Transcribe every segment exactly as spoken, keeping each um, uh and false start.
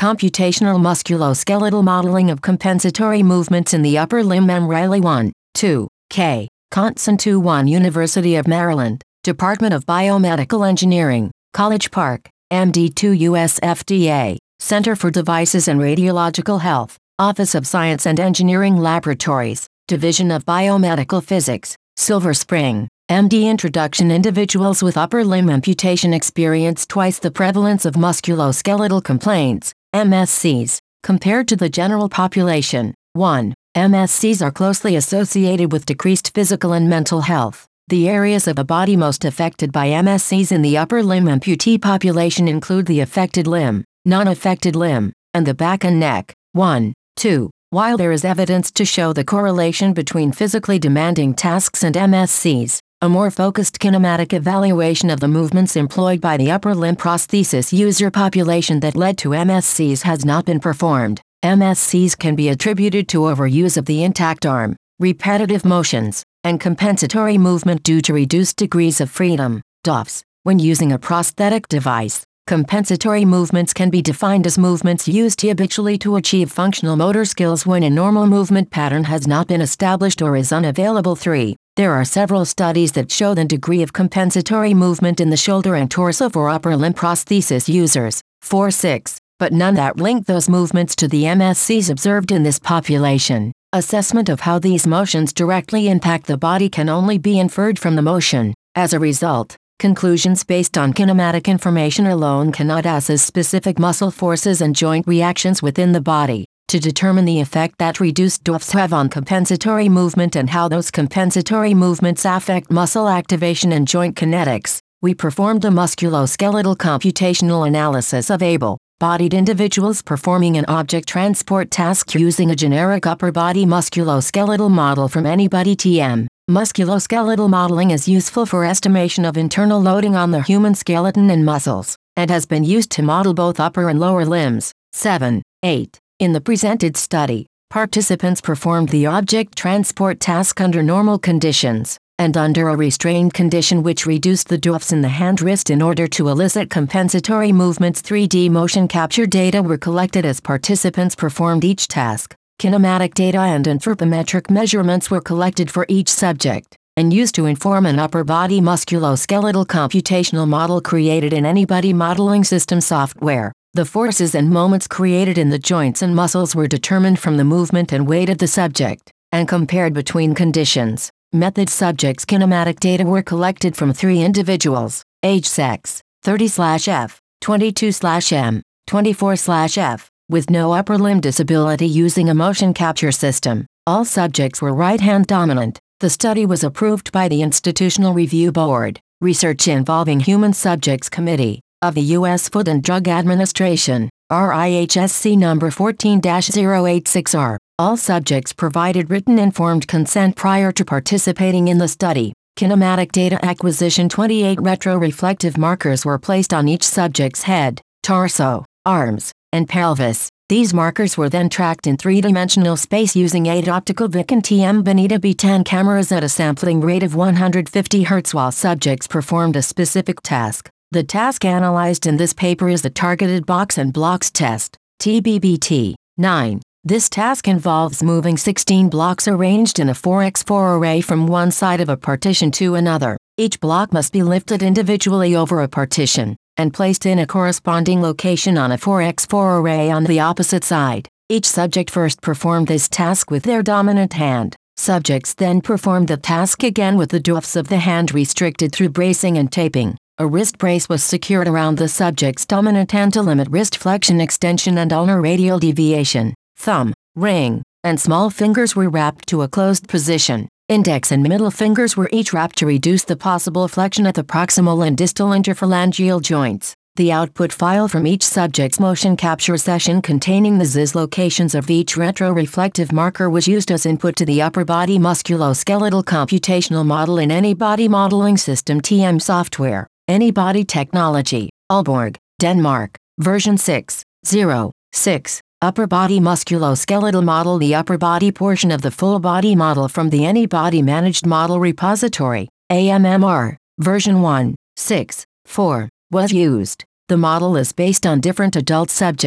computational musculoskeletal modeling of compensatory movements in the upper limb. M. Riley one, two, K. Kontson two one University of Maryland, Department of Biomedical Engineering, College Park, M D two U S F D A, Center for Devices and Radiological Health, Office of Science and Engineering Laboratories, Division of Biomedical Physics, Silver Spring, M D. Introduction. Individuals with upper limb amputation experience twice the prevalence of musculoskeletal complaints, M S Cs, compared to the general population. one. M S Cs are closely associated with decreased physical and mental health. The areas of the body most affected by M S Cs in the upper limb amputee population include the affected limb, non-affected limb, and the back and neck. one. two. While there is evidence to show the correlation between physically demanding tasks and M S Cs, a more focused kinematic evaluation of the movements employed by the upper limb prosthesis user population that led to M S Cs has not been performed. M S Cs can be attributed to overuse of the intact arm, repetitive motions, and compensatory movement due to reduced degrees of freedom, D O Fs. When using a prosthetic device, compensatory movements can be defined as movements used habitually to achieve functional motor skills when a normal movement pattern has not been established or is unavailable. three. There are several studies that show the degree of compensatory movement in the shoulder and torso for upper limb prosthesis users. four. six. But none that link those movements to the M S Cs observed in this population. Assessment of how these motions directly impact the body can only be inferred from the motion. As a result, conclusions based on kinematic information alone cannot assess specific muscle forces and joint reactions within the body. To determine the effect that reduced D O Fs have on compensatory movement and how those compensatory movements affect muscle activation and joint kinetics, we performed a musculoskeletal computational analysis of able-bodied individuals performing an object transport task using a generic upper body musculoskeletal model from Anybody T M. Musculoskeletal modeling is useful for estimation of internal loading on the human skeleton and muscles, and has been used to model both upper and lower limbs. seven. eight. In the presented study, participants performed the object transport task under normal conditions, and under a restrained condition which reduced the D O Fs in the hand-wrist in order to elicit compensatory movements. three D motion capture data were collected as participants performed each task. Kinematic data and anthropometric measurements were collected for each subject, and used to inform an upper body musculoskeletal computational model created in Anybody modeling system software. The forces and moments created in the joints and muscles were determined from the movement and weight of the subject, and compared between conditions. Method subjects. Kinematic data were collected from three individuals, age sex, thirty F, twenty-two M, twenty-four F, with no upper limb disability using a motion capture system. All subjects were right-hand dominant. The study was approved by the Institutional Review Board, Research Involving Human Subjects Committee, of the U S Food and Drug Administration, R I H S C number fourteen dash zero eight six R. All subjects provided written informed consent prior to participating in the study. Kinematic data acquisition. twenty-eight retroreflective markers were placed on each subject's head, torso, arms, and pelvis. These markers were then tracked in three-dimensional space using eight optical Viken T M Bonita B ten cameras at a sampling rate of one hundred fifty hertz while subjects performed a specific task. The task analyzed in this paper is the Targeted Box and Blocks Test, T B B T. nine. This task involves moving sixteen blocks arranged in a four by four array from one side of a partition to another. Each block must be lifted individually over a partition, and placed in a corresponding location on a four by four array on the opposite side. Each subject first performed this task with their dominant hand. Subjects then performed the task again with the D O Fs of the hand restricted through bracing and taping. A wrist brace was secured around the subject's dominant hand to limit wrist flexion extension and ulnar radial deviation. Thumb, ring, and small fingers were wrapped to a closed position. Index and middle fingers were each wrapped to reduce the possible flexion at the proximal and distal interphalangeal joints. The output file from each subject's motion capture session containing the Z I S locations of each retroreflective marker was used as input to the upper body musculoskeletal computational model in Anybody modeling system T M software. Anybody Technology, Aalborg, Denmark, version six point zero six. Upper body musculoskeletal model. The upper body portion of the full body model from the Anybody Managed Model Repository, A M M R, version one point six point four, was used. The model is based on different adult subjects,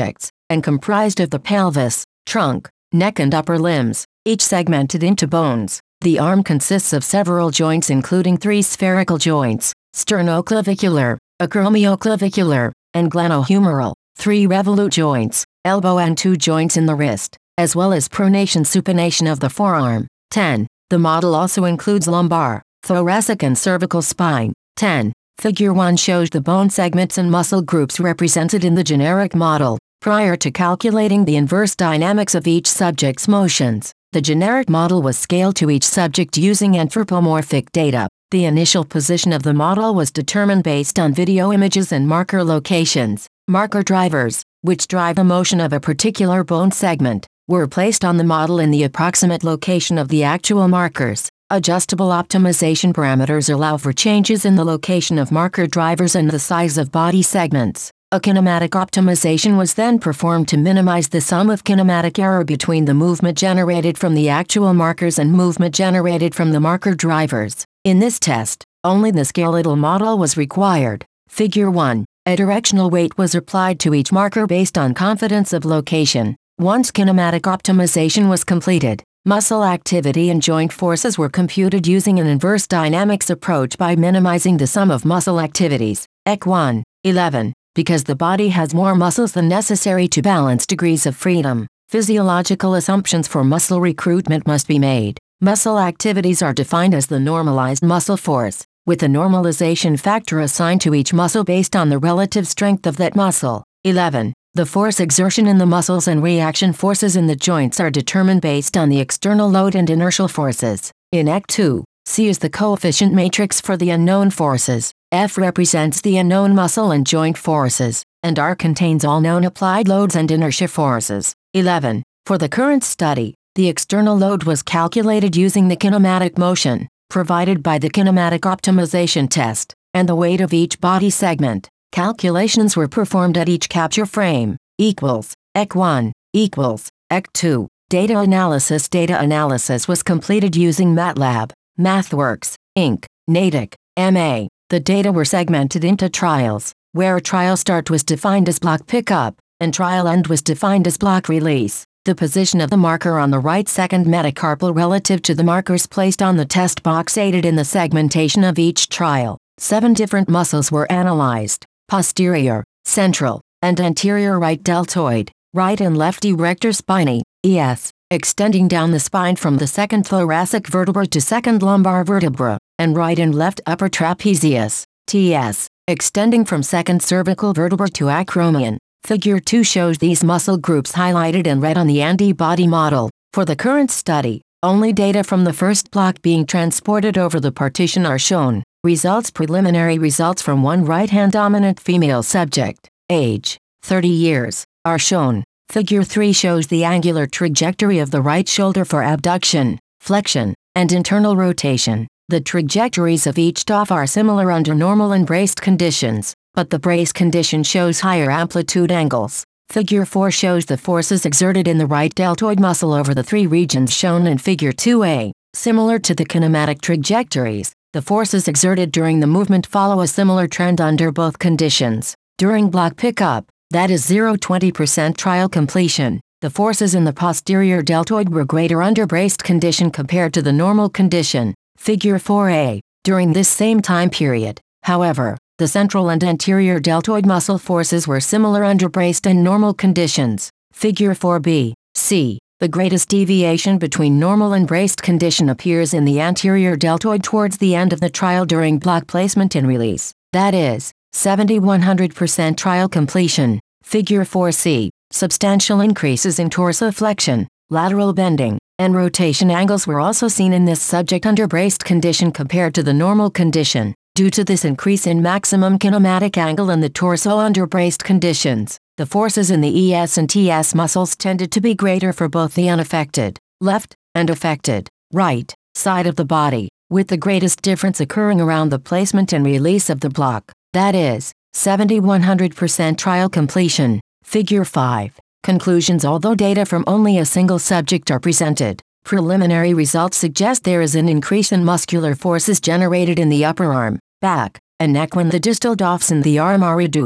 and comprised of the pelvis, trunk, neck and upper limbs, each segmented into bones. The arm consists of several joints including three spherical joints, sternoclavicular, acromioclavicular, and glenohumeral, three revolute joints, elbow and two joints in the wrist, as well as pronation supination of the forearm. ten. The model also includes lumbar, thoracic and cervical spine. ten. Figure one shows the bone segments and muscle groups represented in the generic model. Prior to calculating the inverse dynamics of each subject's motions, the generic model was scaled to each subject using anthropomorphic data. The initial position of the model was determined based on video images and marker locations. Marker drivers, which drive the motion of a particular bone segment, were placed on the model in the approximate location of the actual markers. Adjustable optimization parameters allow for changes in the location of marker drivers and the size of body segments. A kinematic optimization was then performed to minimize the sum of kinematic error between the movement generated from the actual markers and movement generated from the marker drivers. In this test, only the skeletal model was required. Figure one. A directional weight was applied to each marker based on confidence of location. Once kinematic optimization was completed, muscle activity and joint forces were computed using an inverse dynamics approach by minimizing the sum of muscle activities. E C one. eleven. Because the body has more muscles than necessary to balance degrees of freedom, physiological assumptions for muscle recruitment must be made. Muscle activities are defined as the normalized muscle force, with a normalization factor assigned to each muscle based on the relative strength of that muscle. eleven. The force exertion in the muscles and reaction forces in the joints are determined based on the external load and inertial forces. In E C two, C is the coefficient matrix for the unknown forces, F represents the unknown muscle and joint forces, and R contains all known applied loads and inertia forces. eleven. For the current study, the external load was calculated using the kinematic motion provided by the kinematic optimization test, and the weight of each body segment. Calculations were performed at each capture frame. Equals E C one equals E C two. Data analysis. Data analysis was completed using MATLAB, MathWorks, Incorporated, Natick, M A. The data were segmented into trials, where trial start was defined as block pickup, and trial end was defined as block release. The position of the marker on the right second metacarpal relative to the markers placed on the test box aided in the segmentation of each trial. Seven different muscles were analyzed: posterior, central, and anterior right deltoid, right and left erector spinae, E S, extending down the spine from the second thoracic vertebra to second lumbar vertebra, and right and left upper trapezius, T S, extending from second cervical vertebra to acromion. Figure two shows these muscle groups highlighted in red on the antibody model. For the current study, only data from the first block being transported over the partition are shown. Results. Preliminary results from one right-hand dominant female subject, age thirty years, are shown. Figure three shows the angular trajectory of the right shoulder for abduction, flexion, and internal rotation. The trajectories of each T O F are similar under normal and braced conditions, but the brace condition shows higher amplitude angles. Figure four shows the forces exerted in the right deltoid muscle over the three regions shown in Figure two A. Similar to the kinematic trajectories, the forces exerted during the movement follow a similar trend under both conditions. During block pickup, that is zero to twenty percent trial completion, the forces in the posterior deltoid were greater under braced condition compared to the normal condition. Figure four A. During this same time period, however, the central and anterior deltoid muscle forces were similar under braced and normal conditions. Figure four B. C. The greatest deviation between normal and braced condition appears in the anterior deltoid towards the end of the trial during block placement and release. That is, seventy to one hundred percent trial completion. Figure four C. Substantial increases in dorsiflexion, lateral bending, and rotation angles were also seen in this subject under braced condition compared to the normal condition. Due to this increase in maximum kinematic angle in the torso under braced conditions, the forces in the E S and T S muscles tended to be greater for both the unaffected, left, and affected, right, side of the body, with the greatest difference occurring around the placement and release of the block. That is, seventy to one hundred percent trial completion. Figure five. Conclusions. Although data from only a single subject are presented, preliminary results suggest there is an increase in muscular forces generated in the upper arm, back, and neck when the distal D O Fs in the arm are reduced.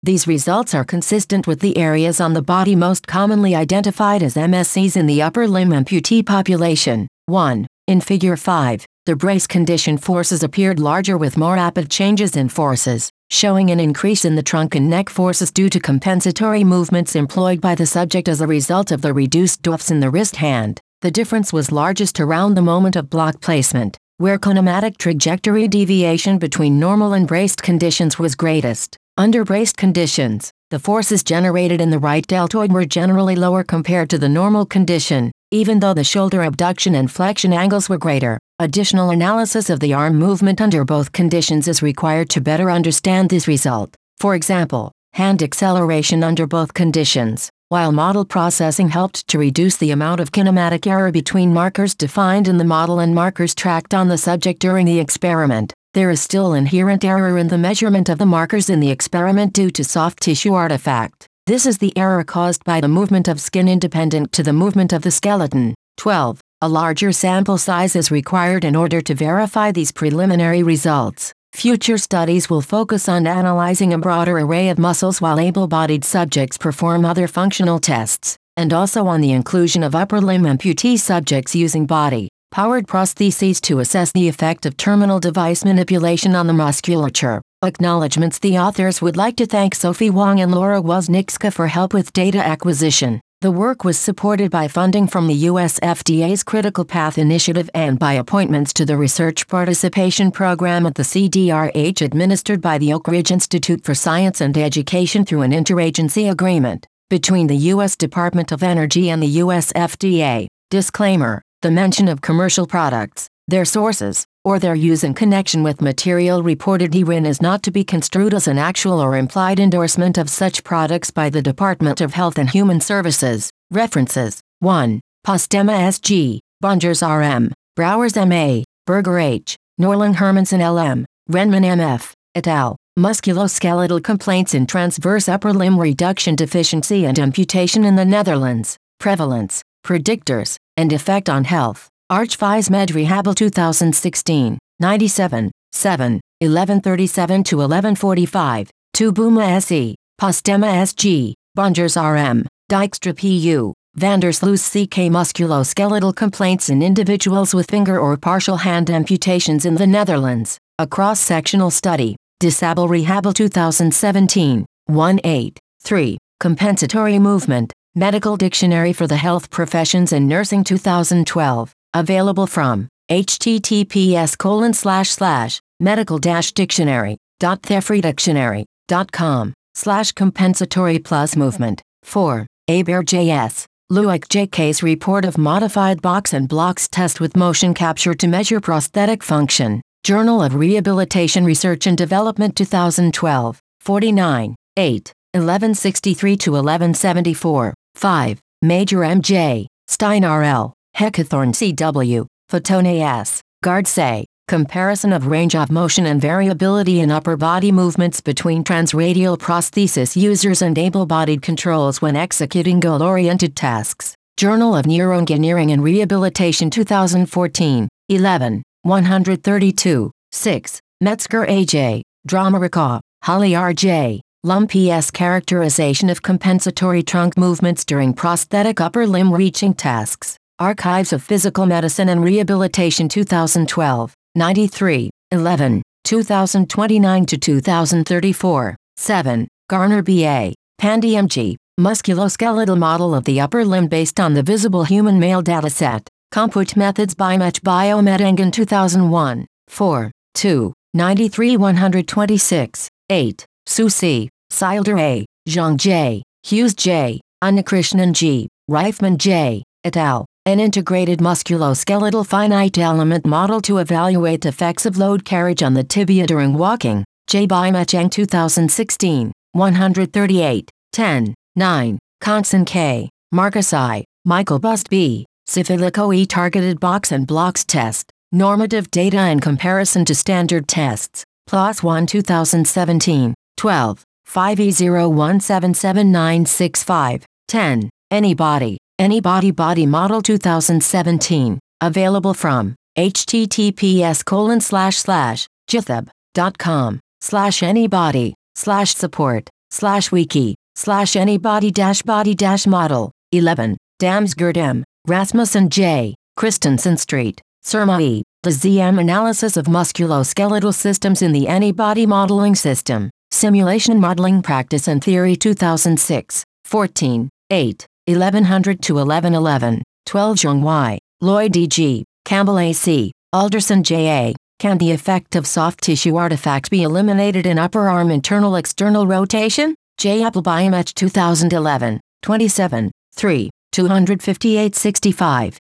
These results are consistent with the areas on the body most commonly identified as M S Cs in the upper limb amputee population. one. In Figure five, the brace condition forces appeared larger with more rapid changes in forces, showing an increase in the trunk and neck forces due to compensatory movements employed by the subject as a result of the reduced D O F S in the wrist hand. The difference was largest around the moment of block placement, where kinematic trajectory deviation between normal and braced conditions was greatest. Under braced conditions, the forces generated in the right deltoid were generally lower compared to the normal condition, even though the shoulder abduction and flexion angles were greater. Additional analysis of the arm movement under both conditions is required to better understand this result. For example, hand acceleration under both conditions. While model processing helped to reduce the amount of kinematic error between markers defined in the model and markers tracked on the subject during the experiment, there is still inherent error in the measurement of the markers in the experiment due to soft tissue artifact. This is the error caused by the movement of skin independent to the movement of the skeleton. twelve. A larger sample size is required in order to verify these preliminary results. Future studies will focus on analyzing a broader array of muscles while able-bodied subjects perform other functional tests, and also on the inclusion of upper limb amputee subjects using body-powered prostheses to assess the effect of terminal device manipulation on the musculature. Acknowledgements. The authors would like to thank Sophie Wong and Laura Wozniacka for help with data acquisition. The work was supported by funding from the U S F D A's Critical Path Initiative and by appointments to the Research Participation Program at the C D R H administered by the Oak Ridge Institute for Science and Education through an interagency agreement between the U S Department of Energy and the U S F D A. Disclaimer: the mention of commercial products, their sources, or their use in connection with material reported herein is not to be construed as an actual or implied endorsement of such products by the Department of Health and Human Services. References: one. Postema S G, Bongers R M, Browers M A, Berger H, Norling Hermansen L M, Renman M F, et al. Musculoskeletal complaints in transverse upper limb reduction deficiency and amputation in the Netherlands. Prevalence, predictors, and effect on health. Archviz MedRehab two thousand sixteen, ninety-seven, seven, eleven thirty-seven to eleven forty-five, two Buma S E, Postema S G, Bongers R M, Dijkstra P U, Vandersloot C K. Musculoskeletal complaints in individuals with finger or partial hand amputations in the Netherlands, a cross-sectional study. Disable Rehab two thousand seventeen, one eight, three, Compensatory Movement, Medical Dictionary for the Health Professions in Nursing two thousand twelve. Available from https colon slash slash medical dash dictionary dot thefreedictionary.com slash compensatory plus movement. four. Aber J S. Luik J K's report of modified box and blocks test with motion capture to measure prosthetic function. Journal of Rehabilitation Research and Development two thousand twelve, forty-nine, eight, eleven sixty-three to eleven seventy-four. five. Major M J. Stein R L. Heckathorn C W, Fatone S. Gardsay, Comparison of Range of Motion and Variability in Upper Body Movements between Transradial Prosthesis Users and Able-Bodied Controls when Executing Goal-Oriented Tasks. Journal of Neuroengineering and Rehabilitation two thousand fourteen, eleven, one thirty-two, six. Metzger A J, Dramarika, Holly R J, Lum P S. Characterization of Compensatory Trunk Movements During Prosthetic Upper Limb Reaching Tasks. Archives of Physical Medicine and Rehabilitation two thousand twelve, ninety-three, eleven, two thousand twenty-nine to two thousand thirty-four. seven. Garner B A, Pandy M G, Musculoskeletal Model of the Upper Limb based on the Visible Human Male Dataset. Compute Methods by Mech Biomed two thousand one. four. two. ninety-three one twenty-six. eight. Susi, Seilder A, Zhang J, Hughes J, Annakrishnan G, Reifman J, et al. An integrated musculoskeletal finite element model to evaluate effects of load carriage on the tibia during walking. J. Bimecheng two thousand sixteen, one thirty-eight, ten, nine. Konson K, Marcus I, Michael Bust B, Cifilico E. Targeted Box and Blocks Test. Normative Data and Comparison to Standard Tests. PLOS one two thousand seventeen, twelve, five E zero one seven seven nine six five, ten. Anybody. Anybody Body Model two thousand seventeen, available from https colon slash slash jithab dot com slash anybody slash support. slash wiki, slash anybody dash body dash model, eleven, Damsgaard M., Rasmussen J., Christensen Street, Surma E., the Z M Analysis of Musculoskeletal Systems in the Antibody Modeling System, Simulation Modeling Practice and Theory two thousand six, fourteen, eight, eleven hundred to eleven eleven, twelve Zhang Y., Lloyd E G., Campbell A C., Alderson J A., Can the effect of soft tissue artifact be eliminated in upper arm internal external rotation? J. Applebaum two thousand eleven, twenty-seven, three, two fifty-eight sixty-five.